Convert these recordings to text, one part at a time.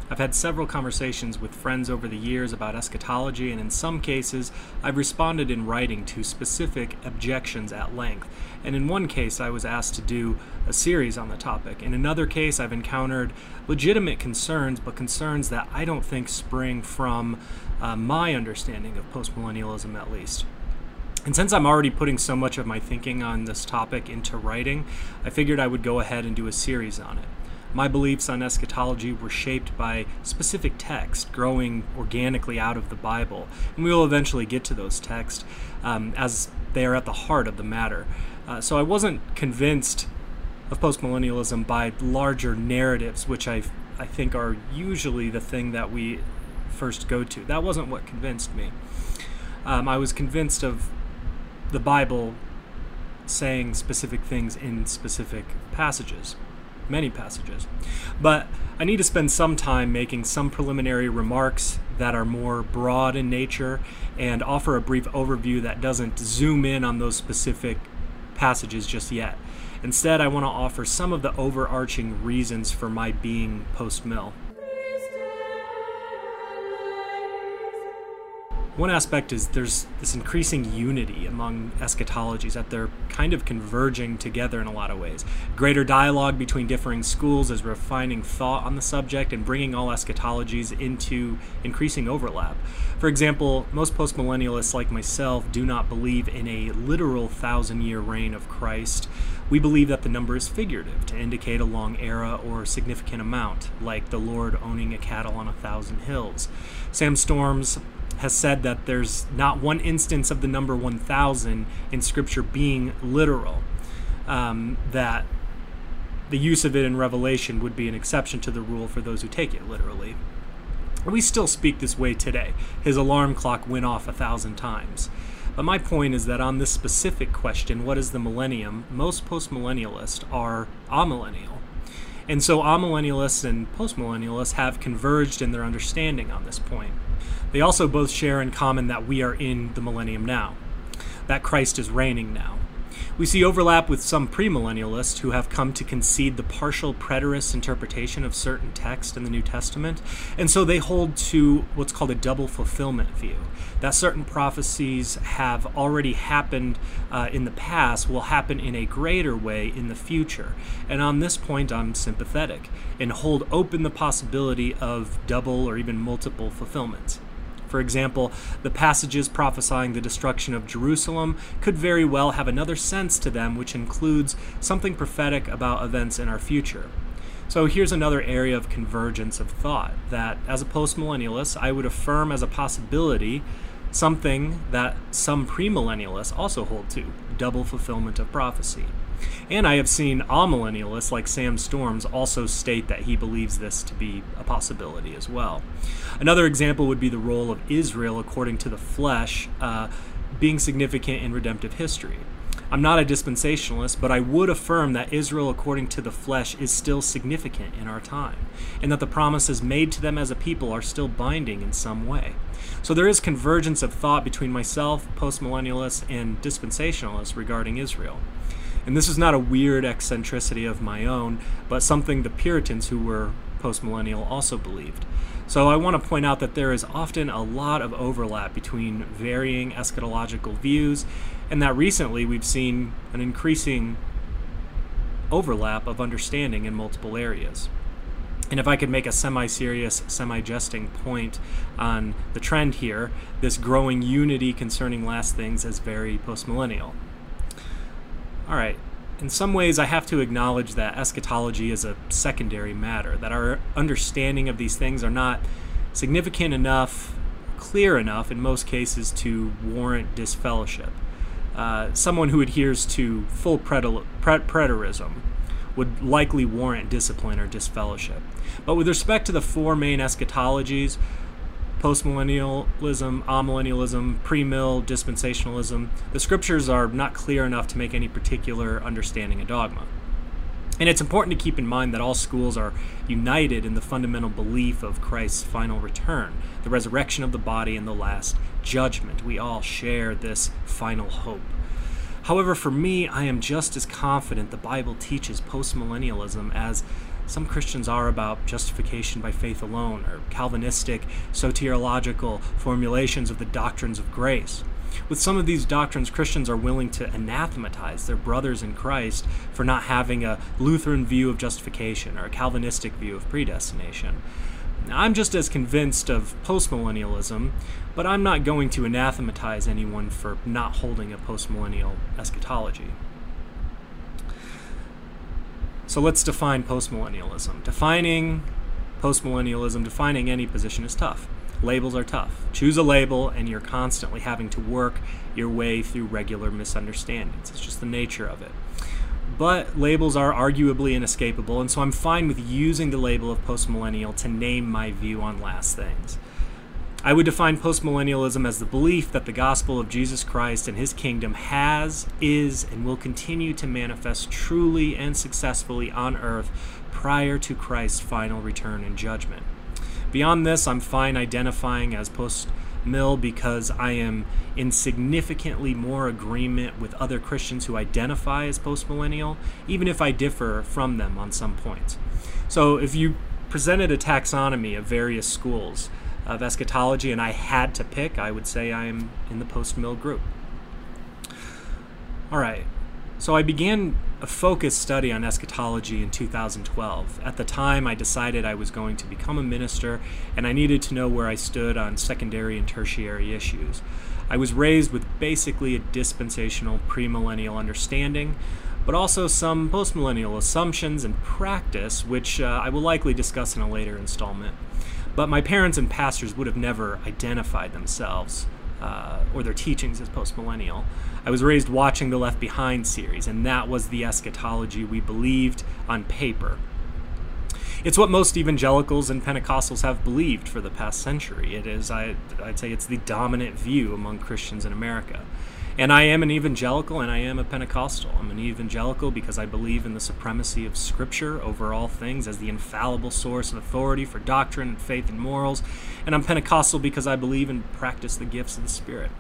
I've had several conversations with friends over the years about eschatology, and in some cases, I've responded in writing to specific objections at length. And in one case, I was asked to do a series on the topic. In another case, I've encountered legitimate concerns, but concerns that I don't think spring from my understanding of postmillennialism, at least. And since I'm already putting so much of my thinking on this topic into writing, I figured I would go ahead and do a series on it. My beliefs on eschatology were shaped by specific texts growing organically out of the Bible, and we will eventually get to those texts as they are at the heart of the matter. So I wasn't convinced of postmillennialism by larger narratives, which I think are usually the thing that we first go to. That wasn't what convinced me. I was convinced of the Bible saying specific things in specific passages. Many passages. But I need to spend some time making some preliminary remarks that are more broad in nature and offer a brief overview that doesn't zoom in on those specific passages just yet. Instead, I want to offer some of the overarching reasons for my being post-mill. One aspect is there's this increasing unity among eschatologies, that they're kind of converging together in a lot of ways. Greater dialogue between differing schools is refining thought on the subject and bringing all eschatologies into increasing overlap. For example, most postmillennialists like myself do not believe in a literal 1,000-year reign of Christ. We believe that the number is figurative to indicate a long era or significant amount, like the Lord owning a cattle on 1,000 hills. Sam Storms has said that there's not one instance of the number 1,000 in Scripture being literal, that the use of it in Revelation would be an exception to the rule for those who take it literally. We still speak this way today. His alarm clock went off 1,000 times. But my point is that on this specific question, what is the millennium, most postmillennialists are amillennial. And so amillennialists and postmillennialists have converged in their understanding on this point. They also both share in common that we are in the millennium now, that Christ is reigning now. We see overlap with some premillennialists who have come to concede the partial preterist interpretation of certain texts in the New Testament, and so they hold to what's called a double fulfillment view, that certain prophecies have already happened in the past will happen in a greater way in the future. And on this point, I'm sympathetic and hold open the possibility of double or even multiple fulfillments. For example, the passages prophesying the destruction of Jerusalem could very well have another sense to them, which includes something prophetic about events in our future. So here's another area of convergence of thought that, as a postmillennialist, I would affirm as a possibility something that some premillennialists also hold to, double fulfillment of prophecy. And I have seen amillennialists like Sam Storms also state that he believes this to be a possibility as well. Another example would be the role of Israel according to the flesh being significant in redemptive history. I'm not a dispensationalist, but I would affirm that Israel according to the flesh is still significant in our time, and that the promises made to them as a people are still binding in some way. So there is convergence of thought between myself, postmillennialists, and dispensationalists regarding Israel. And this is not a weird eccentricity of my own, but something the Puritans who were postmillennial also believed. So I want to point out that there is often a lot of overlap between varying eschatological views, and that recently we've seen an increasing overlap of understanding in multiple areas. And if I could make a semi-serious, semi-jesting point on the trend here, this growing unity concerning last things is very postmillennial. All right, in some ways I have to acknowledge that eschatology is a secondary matter, that our understanding of these things are not significant enough, clear enough in most cases to warrant disfellowship. Someone who adheres to full preterism would likely warrant discipline or disfellowship. But with respect to the four main eschatologies, postmillennialism, amillennialism, premill, dispensationalism, the scriptures are not clear enough to make any particular understanding a dogma. And it's important to keep in mind that all schools are united in the fundamental belief of Christ's final return, the resurrection of the body, and the last judgment. We all share this final hope. However, for me, I am just as confident the Bible teaches postmillennialism as some Christians are about justification by faith alone, or Calvinistic soteriological formulations of the doctrines of grace. With some of these doctrines, Christians are willing to anathematize their brothers in Christ for not having a Lutheran view of justification or a Calvinistic view of predestination. Now, I'm just as convinced of postmillennialism, but I'm not going to anathematize anyone for not holding a postmillennial eschatology. So let's define postmillennialism. Defining postmillennialism, defining any position is tough. Labels are tough. Choose a label and you're constantly having to work your way through regular misunderstandings. It's just the nature of it. But labels are arguably inescapable, and so I'm fine with using the label of postmillennial to name my view on last things. I would define postmillennialism as the belief that the gospel of Jesus Christ and his kingdom has, is, and will continue to manifest truly and successfully on earth prior to Christ's final return and judgment. Beyond this, I'm fine identifying as post-mill because I am in significantly more agreement with other Christians who identify as postmillennial, even if I differ from them on some points. So if you presented a taxonomy of various schools of eschatology and I had to pick, I would say I am in the post-mill group. All right. So I began a focused study on eschatology in 2012. At the time, I decided I was going to become a minister, and I needed to know where I stood on secondary and tertiary issues. I was raised with basically a dispensational premillennial understanding, but also some postmillennial assumptions and practice, which I will likely discuss in a later installment. But my parents and pastors would have never identified themselves or their teachings as postmillennial. I was raised watching the Left Behind series, and that was the eschatology we believed on paper. It's what most evangelicals and Pentecostals have believed for the past century. It is, I'd say it's the dominant view among Christians in America. And I am an evangelical and I am a Pentecostal. I'm an evangelical because I believe in the supremacy of Scripture over all things as the infallible source of authority for doctrine and faith and morals. And I'm Pentecostal because I believe and practice the gifts of the Spirit.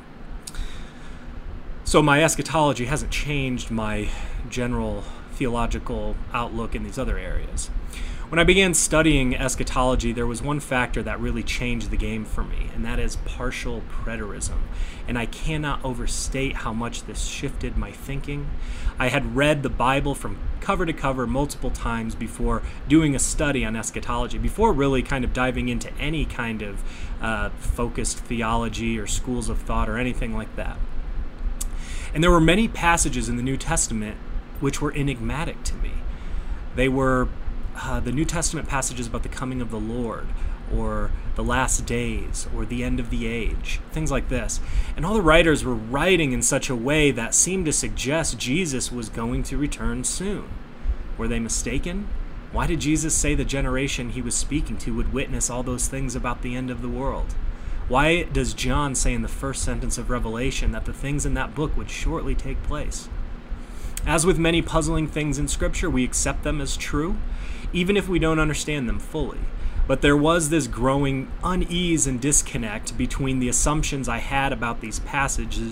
So my eschatology hasn't changed my general theological outlook in these other areas. When I began studying eschatology, there was one factor that really changed the game for me, and that is partial preterism. And I cannot overstate how much this shifted my thinking. I had read the Bible from cover to cover multiple times before doing a study on eschatology, before really kind of diving into any kind of focused theology or schools of thought or anything like that. And there were many passages in the New Testament which were enigmatic to me. They were the New Testament passages about the coming of the Lord, or the last days, or the end of the age, things like this. And all the writers were writing in such a way that seemed to suggest Jesus was going to return soon. Were they mistaken? Why did Jesus say the generation he was speaking to would witness all those things about the end of the world? Why does John say in the first sentence of Revelation that the things in that book would shortly take place? As with many puzzling things in Scripture, we accept them as true, even if we don't understand them fully. But there was this growing unease and disconnect between the assumptions I had about these passages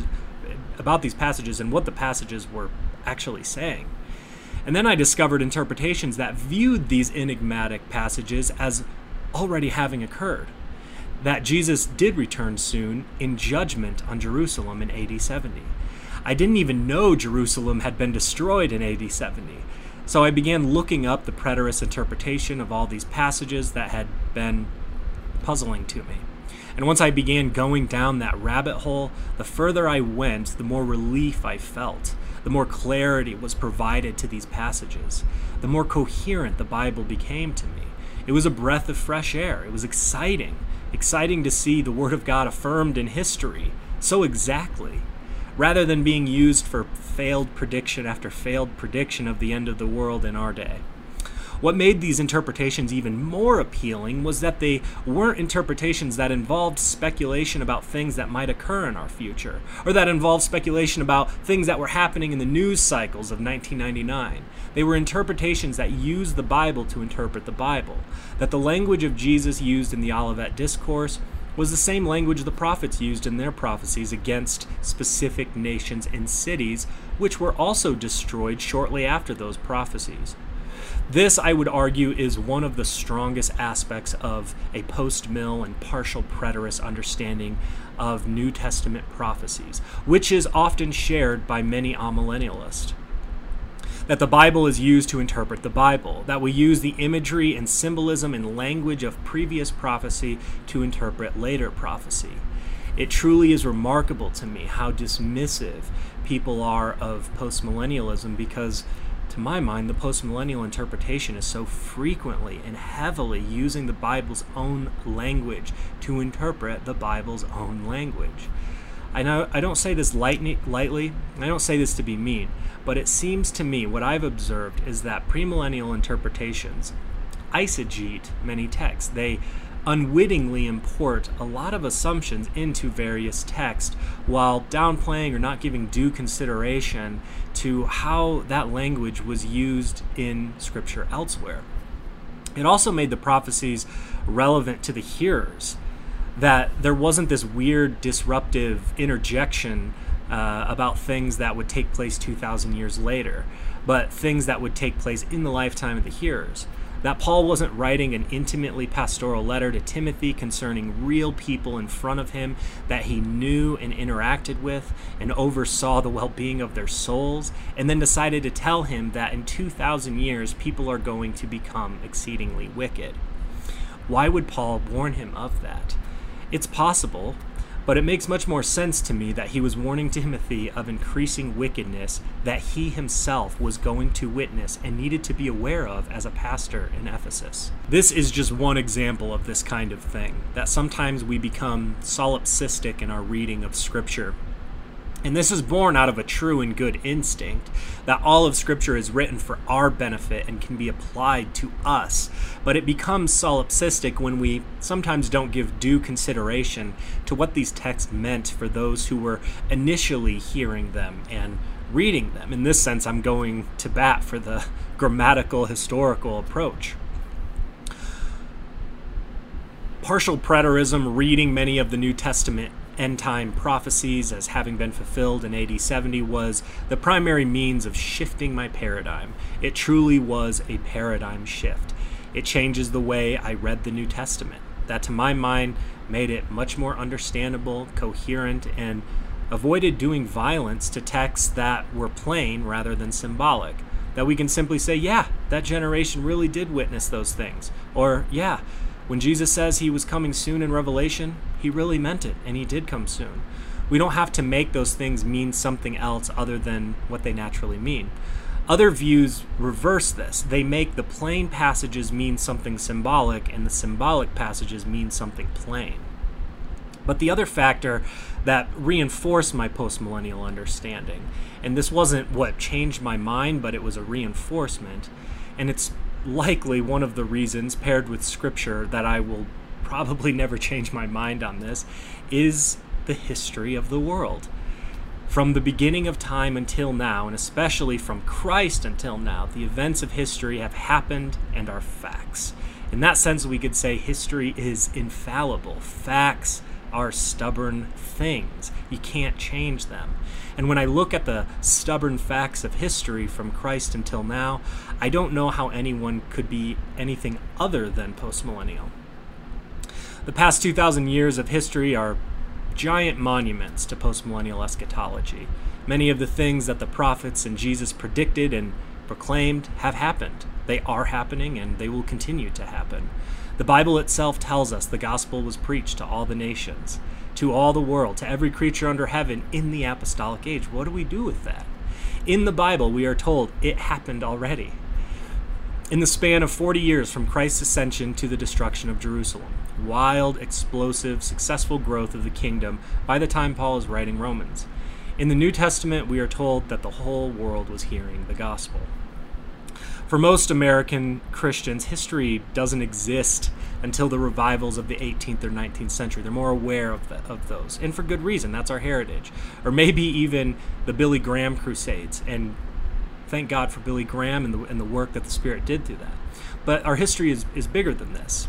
and what the passages were actually saying. And then I discovered interpretations that viewed these enigmatic passages as already having occurred, that Jesus did return soon in judgment on Jerusalem in AD 70. I didn't even know Jerusalem had been destroyed in AD 70. So I began looking up the preterist interpretation of all these passages that had been puzzling to me. And once I began going down that rabbit hole, the further I went, the more relief I felt, the more clarity was provided to these passages, the more coherent the Bible became to me. It was a breath of fresh air. It was exciting to see the Word of God affirmed in history so exactly, rather than being used for failed prediction after failed prediction of the end of the world in our day. What made these interpretations even more appealing was that they weren't interpretations that involved speculation about things that might occur in our future, or that involved speculation about things that were happening in the news cycles of 1999. They were interpretations that used the Bible to interpret the Bible, that the language of Jesus used in the Olivet Discourse was the same language the prophets used in their prophecies against specific nations and cities, which were also destroyed shortly after those prophecies. This, I would argue, is one of the strongest aspects of a post-mill and partial preterist understanding of New Testament prophecies, which is often shared by many amillennialists. That the Bible is used to interpret the Bible, that we use the imagery and symbolism and language of previous prophecy to interpret later prophecy. It truly is remarkable to me how dismissive people are of postmillennialism, because to my mind, the postmillennial interpretation is so frequently and heavily using the Bible's own language to interpret the Bible's own language. I don't say this lightly, I don't say this to be mean, but it seems to me what I've observed is that premillennial interpretations eisegete many texts. They unwittingly import a lot of assumptions into various texts while downplaying or not giving due consideration to how that language was used in Scripture elsewhere. It also made the prophecies relevant to the hearers, that there wasn't this weird disruptive interjection about things that would take place 2,000 years later, but things that would take place in the lifetime of the hearers. That Paul wasn't writing an intimately pastoral letter to Timothy concerning real people in front of him that he knew and interacted with and oversaw the well-being of their souls, and then decided to tell him that in 2,000 years people are going to become exceedingly wicked. Why would Paul warn him of that? It's possible, but it makes much more sense to me that he was warning Timothy of increasing wickedness that he himself was going to witness and needed to be aware of as a pastor in Ephesus. This is just one example of this kind of thing, that sometimes we become solipsistic in our reading of Scripture. And this is born out of a true and good instinct that all of Scripture is written for our benefit and can be applied to us. But it becomes solipsistic when we sometimes don't give due consideration to what these texts meant for those who were initially hearing them and reading them. In this sense, I'm going to bat for the grammatical, historical approach. Partial preterism, reading many of the New Testament end-time prophecies as having been fulfilled in AD 70, was the primary means of shifting my paradigm. It truly was a paradigm shift. It changes the way I read the New Testament. That, to my mind, made it much more understandable, coherent, and avoided doing violence to texts that were plain rather than symbolic. That we can simply say, yeah, that generation really did witness those things. Or, yeah, when Jesus says he was coming soon in Revelation, he really meant it, and he did come soon. We don't have to make those things mean something else other than what they naturally mean. Other views reverse this. They make the plain passages mean something symbolic, and the symbolic passages mean something plain. But the other factor that reinforced my postmillennial understanding, and this wasn't what changed my mind, but it was a reinforcement, and it's likely one of the reasons, paired with Scripture, that I will probably never change my mind on this, is the history of the world. From the beginning of time until now, and especially from Christ until now, the events of history have happened and are facts. In that sense, we could say history is infallible. Facts are stubborn things. You can't change them. And when I look at the stubborn facts of history from Christ until now, I don't know how anyone could be anything other than postmillennial. The past 2,000 years of history are giant monuments to postmillennial eschatology. Many of the things that the prophets and Jesus predicted and proclaimed have happened. They are happening, and they will continue to happen. The Bible itself tells us the gospel was preached to all the nations, to all the world, to every creature under heaven in the apostolic age. What do we do with that? In the Bible, we are told it happened already. In the span of 40 years from Christ's ascension to the destruction of Jerusalem, wild, explosive, successful growth of the kingdom by the time Paul is writing Romans. In the New Testament, we are told that the whole world was hearing the gospel. For most American Christians, history doesn't exist until the revivals of the 18th or 19th century. They're more aware of those, and for good reason. That's our heritage. Or maybe even the Billy Graham Crusades, and thank God for Billy Graham and the work that the Spirit did through that. But our history is bigger than this.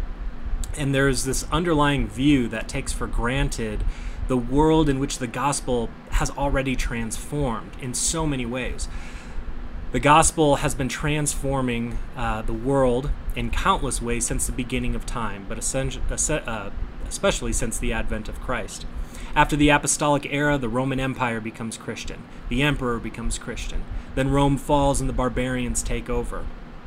And there's this underlying view that takes for granted the world in which the gospel has already transformed in so many ways. The gospel has been transforming the world in countless ways since the beginning of time, but especially since the advent of Christ. After the apostolic era, the Roman Empire becomes Christian. The emperor becomes Christian. Then Rome falls and the barbarians take over.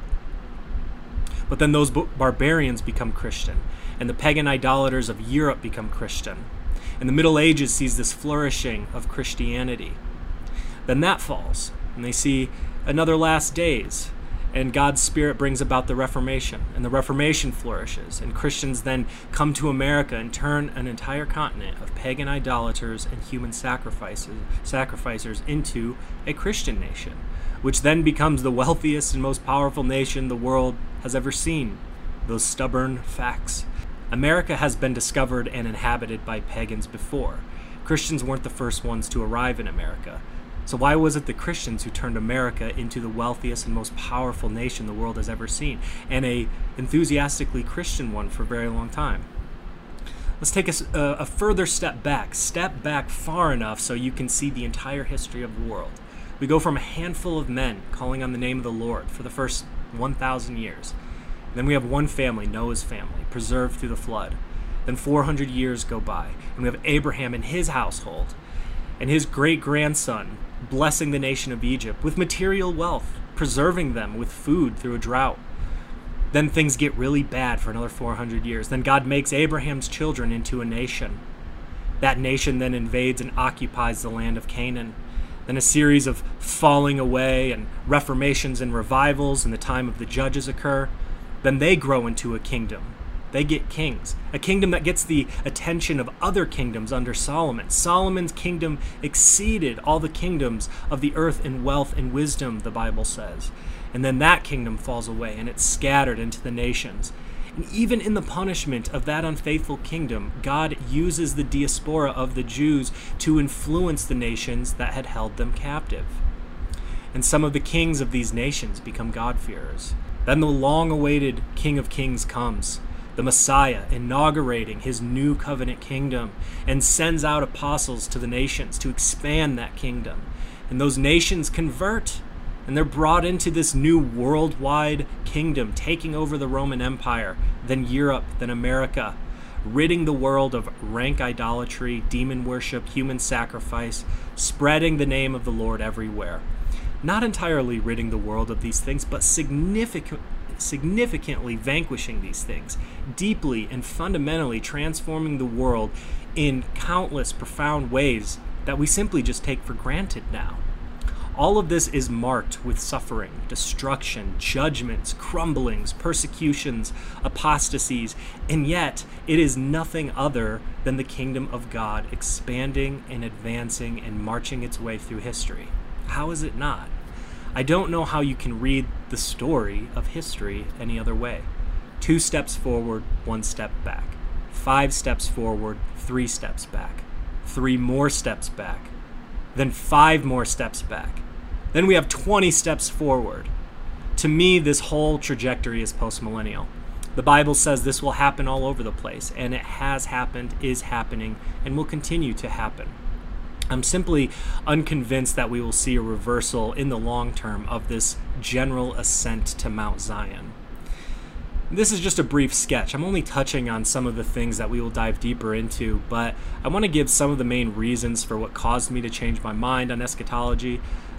But then those barbarians become Christian, and the pagan idolaters of Europe become Christian. And the Middle Ages sees this flourishing of Christianity. Then that falls, and they see another last days, and God's Spirit brings about the Reformation, and the Reformation flourishes, and Christians then come to America and turn an entire continent of pagan idolaters and human sacrificers into a Christian nation, which then becomes the wealthiest and most powerful nation the world has ever seen. Those stubborn facts. America has been discovered and inhabited by pagans before. Christians weren't the first ones to arrive in America. So why was it the Christians who turned America into the wealthiest and most powerful nation the world has ever seen, and a enthusiastically Christian one for a very long time? Let's take a further step back far enough so you can see the entire history of the world. We go from a handful of men calling on the name of the Lord for the first 1,000 years. Then we have one family, Noah's family, preserved through the flood. Then 400 years go by, and we have Abraham and his household, and his great-grandson blessing the nation of Egypt with material wealth, preserving them with food through a drought. Then things get really bad for another 400 years. Then God makes Abraham's children into a nation. That nation then invades and occupies the land of Canaan. Then a series of falling away and reformations and revivals in the time of the judges occur. Then they grow into a kingdom. They get kings, a kingdom that gets the attention of other kingdoms under Solomon. Solomon's kingdom exceeded all the kingdoms of the earth in wealth and wisdom, the Bible says. And then that kingdom falls away and it's scattered into the nations. And even in the punishment of that unfaithful kingdom, God uses the diaspora of the Jews to influence the nations that had held them captive. And some of the kings of these nations become God-fearers. Then the long-awaited King of Kings comes, the Messiah, inaugurating his new covenant kingdom, and sends out apostles to the nations to expand that kingdom. And those nations convert, and they're brought into this new worldwide kingdom, taking over the Roman Empire, then Europe, then America, ridding the world of rank idolatry, demon worship, human sacrifice, spreading the name of the Lord everywhere. Not entirely ridding the world of these things, but significantly vanquishing these things, deeply and fundamentally transforming the world in countless profound ways that we simply just take for granted now. All of this is marked with suffering, destruction, judgments, crumblings, persecutions, apostasies, and yet it is nothing other than the kingdom of God expanding and advancing and marching its way through history. How is it not? I don't know how you can read the story of history any other way. 2 steps forward, 1 step back. 5 steps forward, 3 steps back. 3 more steps back. Then 5 more steps back. Then we have 20 steps forward. To me, this whole trajectory is postmillennial. The Bible says this will happen all over the place, and it has happened, is happening, and will continue to happen. I'm simply unconvinced that we will see a reversal in the long term of this general ascent to Mount Zion. This is just a brief sketch. I'm only touching on some of the things that we will dive deeper into, but I want to give some of the main reasons for what caused me to change my mind on eschatology.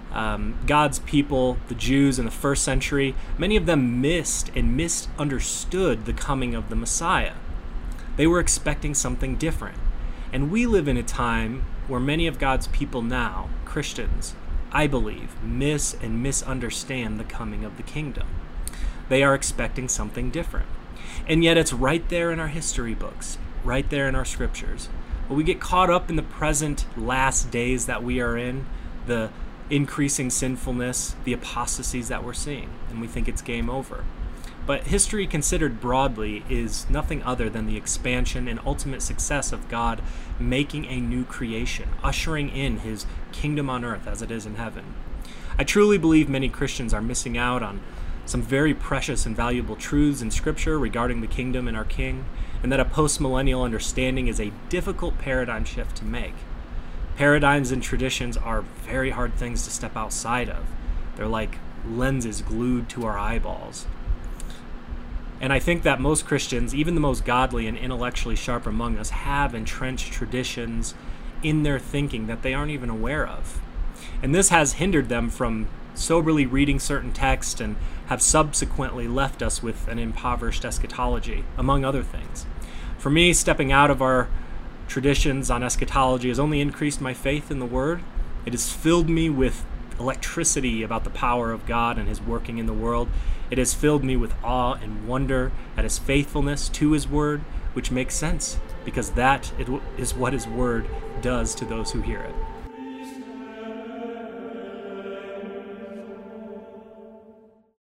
God's people, the Jews in the first century, many of them missed and misunderstood the coming of the Messiah. They were expecting something different. And we live in a time where many of God's people now, Christians, I believe, miss and misunderstand the coming of the kingdom. They are expecting something different. And yet it's right there in our history books, right there in our scriptures. But we get caught up in the present last days that we are in, the increasing sinfulness, the apostasies that we're seeing, and we think it's game over. But history considered broadly is nothing other than the expansion and ultimate success of God making a new creation, ushering in his kingdom on earth as it is in heaven. I truly believe many Christians are missing out on some very precious and valuable truths in Scripture regarding the kingdom and our King, and that a postmillennial understanding is a difficult paradigm shift to make. Paradigms and traditions are very hard things to step outside of. They're like lenses glued to our eyeballs. And I think that most Christians, even the most godly and intellectually sharp among us, have entrenched traditions in their thinking that they aren't even aware of. And this has hindered them from soberly reading certain texts and have subsequently left us with an impoverished eschatology, among other things. For me, stepping out of our traditions on eschatology has only increased my faith in the Word. It has filled me with electricity about the power of God and His working in the world. It has filled me with awe and wonder at His faithfulness to His Word, which makes sense, because that is what His Word does to those who hear it.